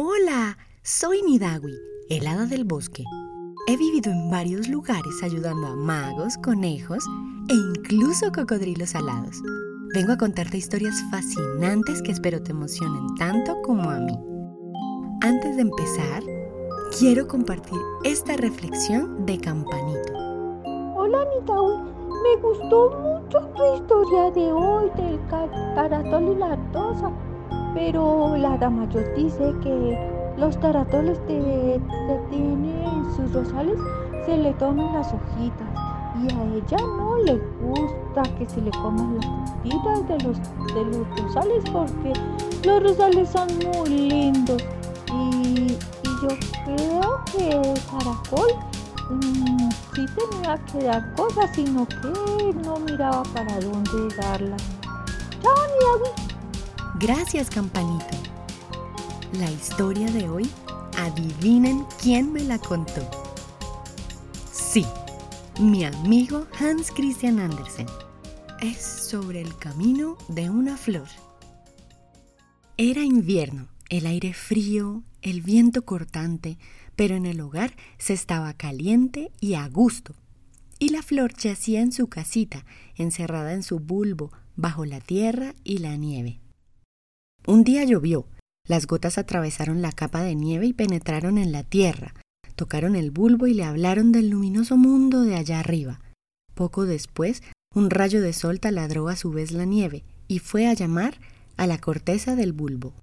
Hola, soy Nidawi, el hada del bosque. He vivido en varios lugares ayudando a magos, conejos e incluso cocodrilos alados. Vengo a contarte historias fascinantes que espero te emocionen tanto como a mí. Antes de empezar, quiero compartir esta reflexión de Campanito. Hola Nidawi, me gustó mucho tu historia de hoy del taratol y la artosa, pero la hada mayor dice que los taratoles que tiene en sus rosales se le toman las hojitas y a ella no le gusta que se le coman las hojitas de los rosales porque los rosales son muy lindos y yo creo que el caracol sí tenía que dar cosas, sino que no miraba para dónde darlas. ¡Chao, Nidawi! Gracias, Campanito. La historia de hoy, adivinen quién me la contó. Sí, mi amigo Hans Christian Andersen. Es sobre el camino de una flor. Era invierno, el aire frío, el viento cortante, pero en el hogar se estaba caliente y a gusto. Y la flor yacía en su casita, encerrada en su bulbo, bajo la tierra y la nieve. Un día llovió, las gotas atravesaron la capa de nieve y penetraron en la tierra, tocaron el bulbo y le hablaron del luminoso mundo de allá arriba. Poco después, un rayo de sol taladró a su vez la nieve y fue a llamar a la corteza del bulbo.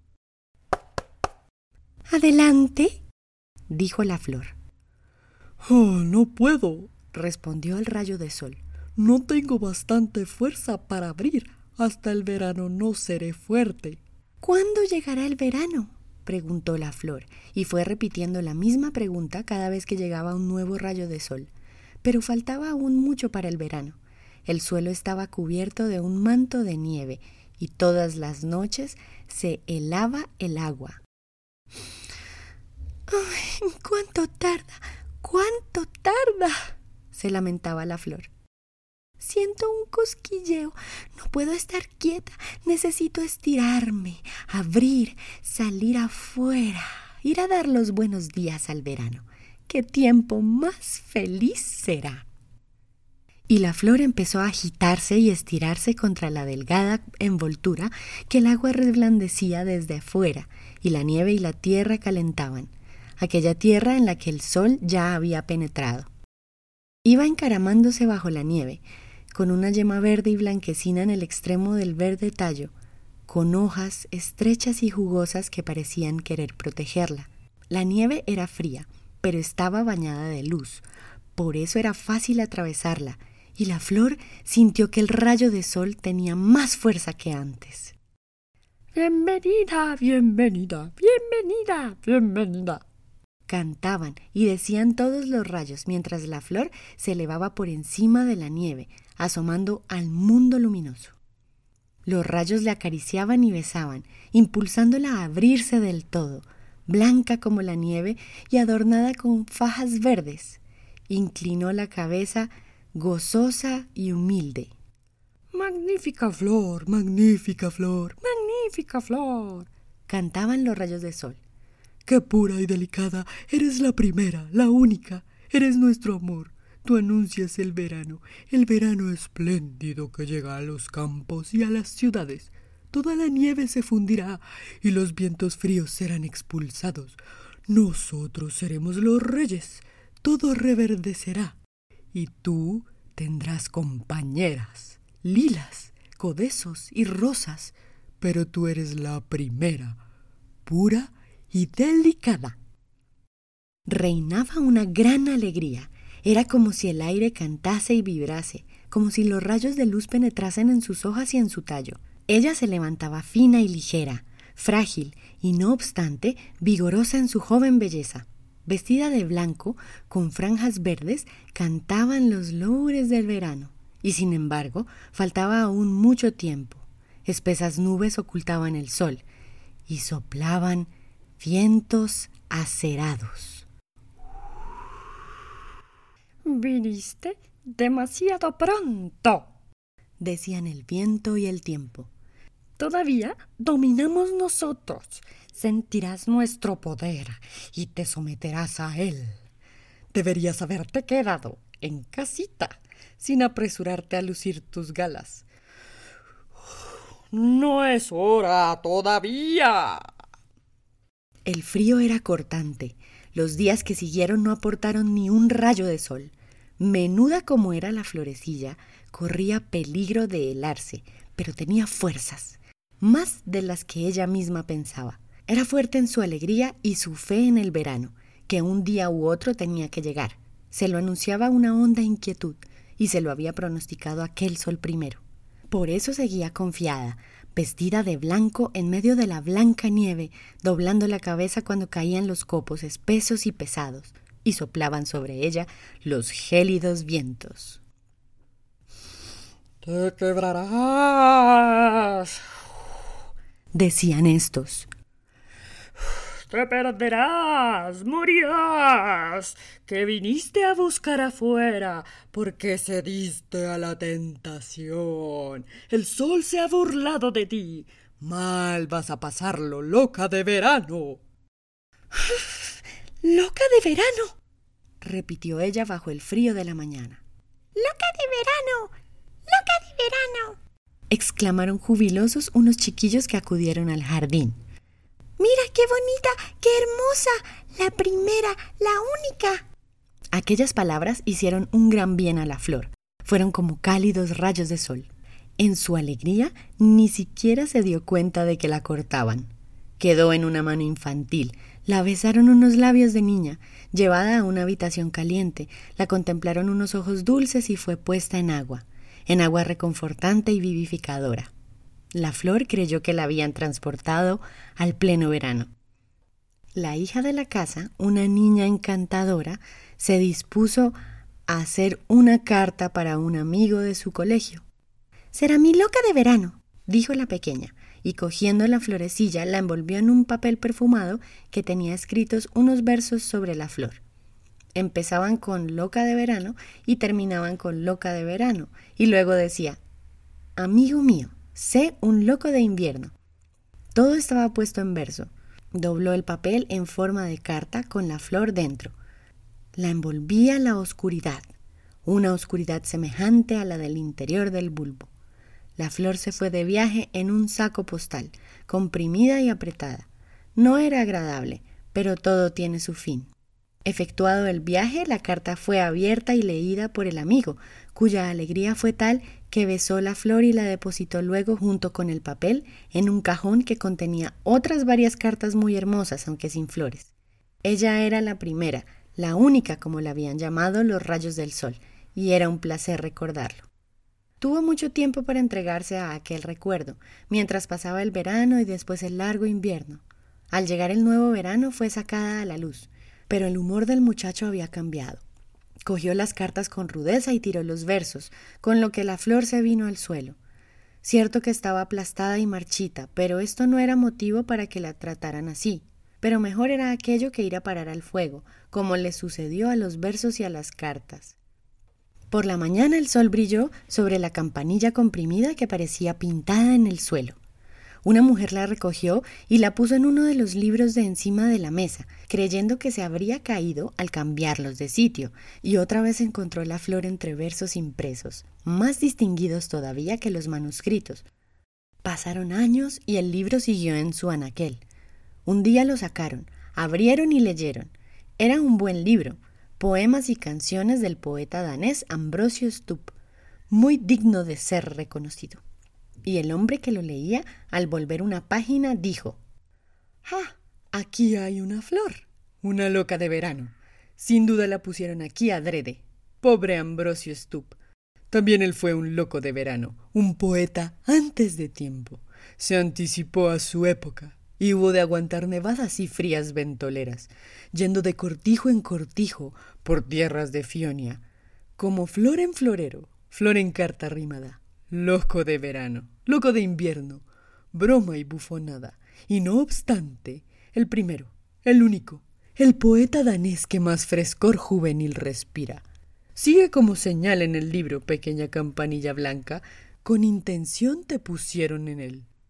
«¡Adelante!», dijo la flor. «Oh, no puedo», respondió el rayo de sol. «No tengo bastante fuerza para abrir. Hasta el verano no seré fuerte». «¿Cuándo llegará el verano?», preguntó la flor, y fue repitiendo la misma pregunta cada vez que llegaba un nuevo rayo de sol. Pero faltaba aún mucho para el verano. El suelo estaba cubierto de un manto de nieve, y todas las noches se helaba el agua. «¡Ay, cuánto tarda! ¡Cuánto tarda!», se lamentaba la flor. «Siento un cosquilleo, no puedo estar quieta, necesito estirarme, abrir, salir afuera, ir a dar los buenos días al verano. ¡Qué tiempo más feliz será!». Y la flor empezó a agitarse y estirarse contra la delgada envoltura que el agua reblandecía desde afuera, y la nieve y la tierra calentaban, aquella tierra en la que el sol ya había penetrado. Iba encaramándose bajo la nieve, con una yema verde y blanquecina en el extremo del verde tallo, con hojas estrechas y jugosas que parecían querer protegerla. La nieve era fría, pero estaba bañada de luz, por eso era fácil atravesarla, y la flor sintió que el rayo de sol tenía más fuerza que antes. «Bienvenida, bienvenida, bienvenida, bienvenida», cantaban y decían todos los rayos mientras la flor se elevaba por encima de la nieve, asomando al mundo luminoso. Los rayos le acariciaban y besaban, impulsándola a abrirse del todo, blanca como la nieve y adornada con fajas verdes. Inclinó la cabeza, gozosa y humilde. «Magnífica flor, magnífica flor, magnífica flor», cantaban los rayos de sol. «Qué pura y delicada, eres la primera, la única, eres nuestro amor. Tú anuncias el verano espléndido que llega a los campos y a las ciudades. Toda la nieve se fundirá y los vientos fríos serán expulsados. Nosotros seremos los reyes, todo reverdecerá. Y tú tendrás compañeras, lilas, codazos y rosas, pero tú eres la primera, pura y delicada». Reinaba una gran alegría. Era como si el aire cantase y vibrase, como si los rayos de luz penetrasen en sus hojas y en su tallo. Ella se levantaba fina y ligera, frágil y no obstante vigorosa en su joven belleza. Vestida de blanco, con franjas verdes, cantaban los loores del verano. Y sin embargo, faltaba aún mucho tiempo. Espesas nubes ocultaban el sol y soplaban vientos acerados. «Viniste demasiado pronto», decían el viento y el tiempo. Todavía dominamos nosotros. Sentirás nuestro poder y te someterás a él. Deberías haberte quedado en casita, sin apresurarte a lucir tus galas. ¡No es hora todavía! El frío era cortante. Los días que siguieron no aportaron ni un rayo de sol. Menuda como era la florecilla, corría peligro de helarse, pero tenía fuerzas, más de las que ella misma pensaba. Era fuerte en su alegría y su fe en el verano, que un día u otro tenía que llegar. Se lo anunciaba una honda inquietud, y se lo había pronosticado aquel sol primero. Por eso seguía confiada, vestida de blanco en medio de la blanca nieve, doblando la cabeza cuando caían los copos espesos y pesados, y soplaban sobre ella los gélidos vientos. «Te quebrarás», decían estos. «Te perderás, morirás, que viniste a buscar afuera, porque cediste a la tentación. El sol se ha burlado de ti. Mal vas a pasarlo, loca de verano». «¿Loca de verano?», repitió ella bajo el frío de la mañana. ¡Loca de verano! ¡Loca de verano!», exclamaron jubilosos unos chiquillos que acudieron al jardín. «Mira qué bonita, qué hermosa, la primera, la única». Aquellas palabras hicieron un gran bien a la flor. Fueron como cálidos rayos de sol. En su alegría ni siquiera se dio cuenta de que la cortaban. Quedó en una mano infantil. La besaron unos labios de niña. Llevada a una habitación caliente, la contemplaron unos ojos dulces y fue puesta en agua reconfortante y vivificadora. La flor creyó que la habían transportado al pleno verano. La hija de la casa, una niña encantadora, se dispuso a hacer una carta para un amigo de su colegio. «Será mi loca de verano», dijo la pequeña, y cogiendo la florecilla la envolvió en un papel perfumado que tenía escritos unos versos sobre la flor. Empezaban con loca de verano y terminaban con loca de verano, y luego decía: «Amigo mío, sé un loco de invierno». Todo estaba puesto en verso. Dobló el papel en forma de carta con la flor dentro. La envolvía la oscuridad, una oscuridad semejante a la del interior del bulbo. La flor se fue de viaje en un saco postal, comprimida y apretada. No era agradable, pero todo tiene su fin. Efectuado el viaje, la carta fue abierta y leída por el amigo, cuya alegría fue tal que besó la flor y la depositó luego junto con el papel en un cajón que contenía otras varias cartas muy hermosas, aunque sin flores. Ella era la primera, la única, como la habían llamado los rayos del sol, y era un placer recordarlo. Tuvo mucho tiempo para entregarse a aquel recuerdo, mientras pasaba el verano y después el largo invierno. Al llegar el nuevo verano fue sacada a la luz, pero el humor del muchacho había cambiado. Cogió las cartas con rudeza y tiró los versos, con lo que la flor se vino al suelo. Cierto que estaba aplastada y marchita, pero esto no era motivo para que la trataran así. Pero mejor era aquello que ir a parar al fuego, como le sucedió a los versos y a las cartas. Por la mañana el sol brilló sobre la campanilla comprimida que parecía pintada en el suelo. Una mujer la recogió y la puso en uno de los libros de encima de la mesa, creyendo que se habría caído al cambiarlos de sitio, y otra vez encontró la flor entre versos impresos, más distinguidos todavía que los manuscritos. Pasaron años y el libro siguió en su anaquel. Un día lo sacaron, abrieron y leyeron. Era un buen libro, poemas y canciones del poeta danés Ambrosio Stubb, muy digno de ser reconocido. Y el hombre que lo leía, al volver una página, dijo: «¡Ah! Aquí hay una flor, una loca de verano. Sin duda la pusieron aquí adrede. Pobre Ambrosio Stubb. También él fue un loco de verano, un poeta antes de tiempo. Se anticipó a su época y hubo de aguantar nevadas y frías ventoleras, yendo de cortijo en cortijo por tierras de Fionia, como flor en florero, flor en carta rimada. Loco de verano, loco de invierno, broma y bufonada. Y no obstante, el primero, el único, el poeta danés que más frescor juvenil respira. Sigue como señal en el libro, pequeña campanilla blanca, con intención te pusieron en él.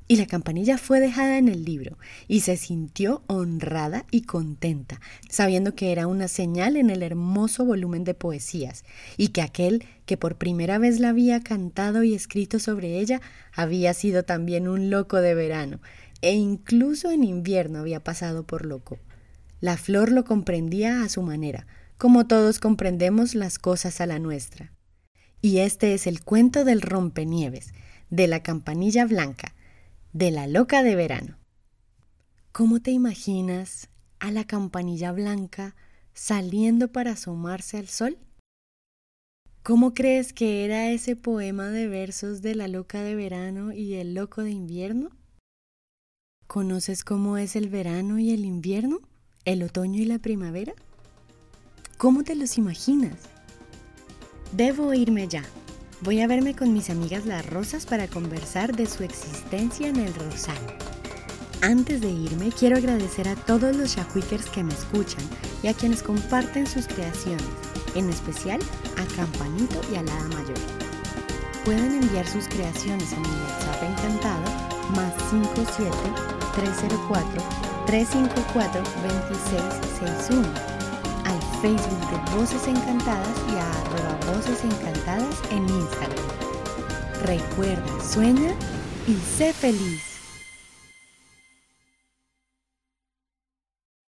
Y la campanilla fue dejada en el libro y se sintió honrada y contenta, sabiendo que era una señal en el hermoso volumen de poesías y que aquel que por primera vez la había cantado y escrito sobre ella había sido también un loco de verano e incluso en invierno había pasado por loco. La flor lo comprendía a su manera, como todos comprendemos las cosas a la nuestra. Y este es el cuento del rompenieves, de la campanilla blanca, de la loca de verano. ¿Cómo te imaginas a la campanilla blanca saliendo para asomarse al sol? ¿Cómo crees que era ese poema de versos de la loca de verano y el loco de invierno? ¿Conoces cómo es el verano y el invierno? ¿El otoño y la primavera? ¿Cómo te los imaginas? Debo irme ya. Voy a verme con mis amigas las rosas para conversar de su existencia en el rosal. Antes de irme, quiero agradecer a todos los Shahuikers que me escuchan y a quienes comparten sus creaciones, en especial a Campanito y a la Hada Mayor. Pueden enviar sus creaciones a mi WhatsApp encantado +57 304 354 2661, al Facebook de Voces Encantadas y a @Voces Encantadas en Instagram. Recuerda, sueña y sé feliz.